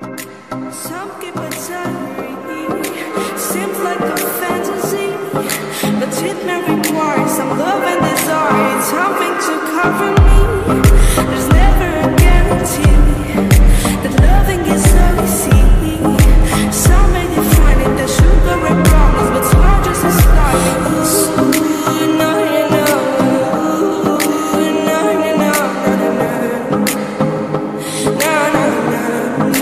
Some keep a diary, seems like a fantasy, but it may require some love and desire, something to cover me. There's never a guarantee that loving is so easy. Some may define it as sugar and promise, but smart just as starting. No, you know, no, you know, no, no, no,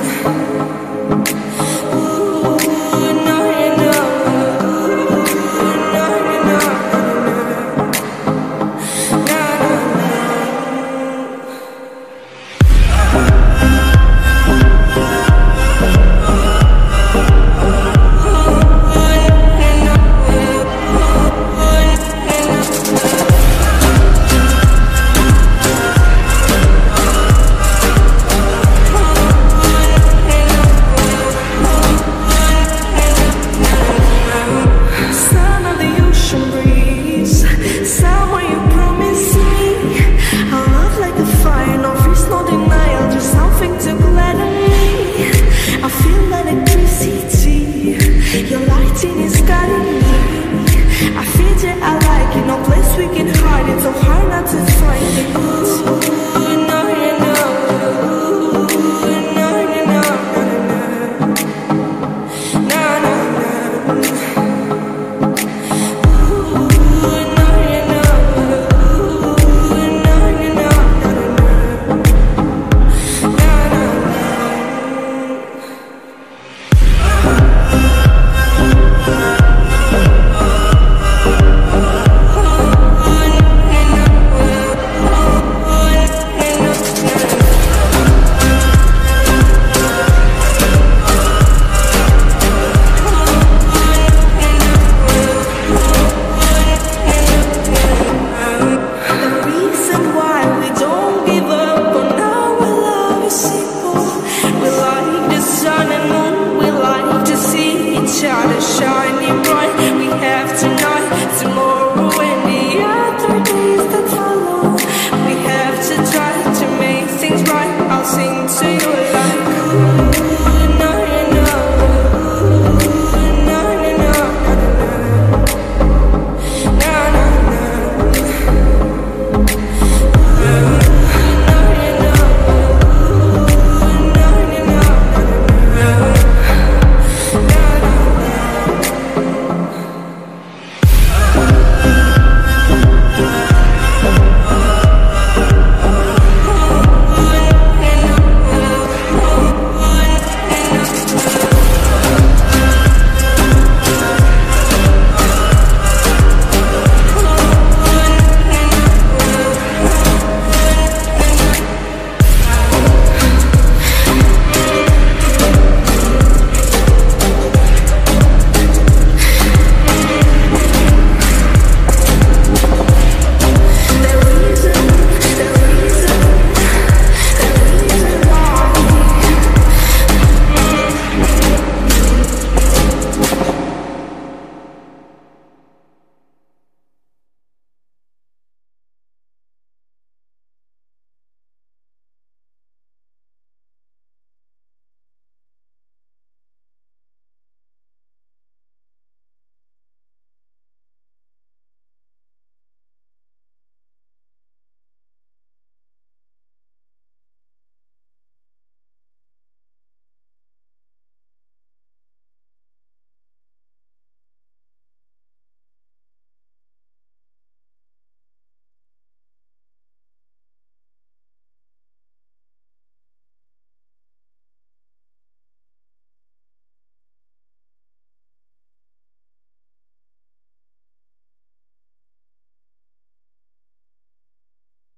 shining bright. We have tonight, tomorrow, and the other days that follow. We have to try to make things right. I'll sing to you.